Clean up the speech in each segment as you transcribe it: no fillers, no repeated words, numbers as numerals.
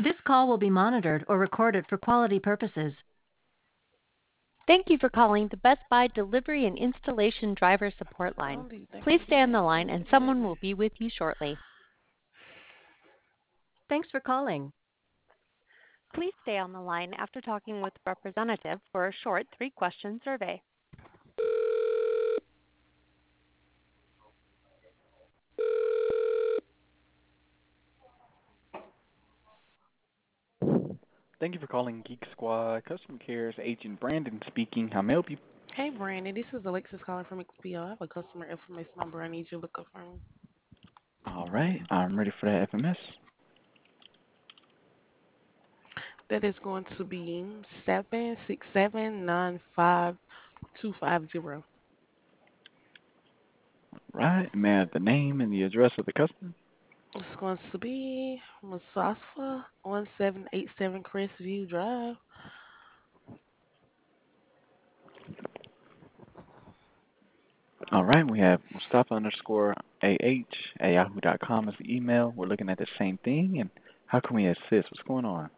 This call will be monitored or recorded for quality purposes. Thank you for calling the Best Buy Delivery and Installation Driver Support How line. long do you think Please I'm stay on getting? the line and someone will be with you shortly. Thanks for calling. Please stay on the line after talking with a representative for a short 3-question survey. Thank you for calling Geek Squad. Customer Care's Agent Brandon speaking. How may I help you? Hey, Brandon, this is Alexis calling from XPO. I have a customer information number I need you to look up for me. All right, I'm ready for that FMS. That is going to be 76795 250. Right, may I have the name and the address of the customer? It's going to be Musafa 1787 Crestview Drive. All right, we have Mustafa underscore AH at yahoo.com as the email. We're looking at the same thing, and how can we assist? What's going on?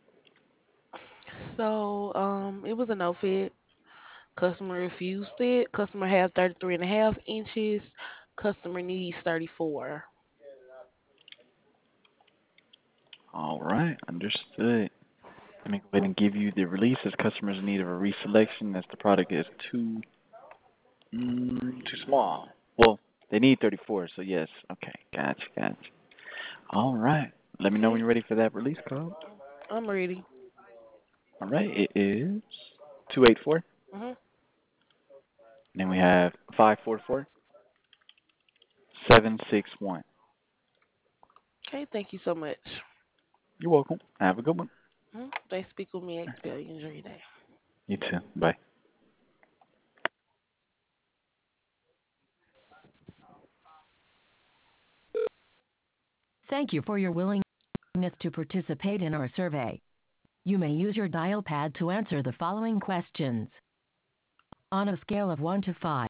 So, it was a no fit. Customer refused it. Customer has 33.5 inches. Customer needs 34. All right, understood. Let me go ahead and give you the release as customers in need of a reselection as the product is too small. Well, they need 34, so yes. Okay, gotcha. All right, let me know when Okay, you're ready for that release code. I'm ready. All right, it is 284. Mhm. Then we have 544 761. Okay, thank you so much. You're welcome. Have a good one. They speak with me at XPO. You enjoy your day. You too. Bye. Thank you for your willingness to participate in our survey. You may use your dial pad to answer the following questions. On a scale of 1 to 5,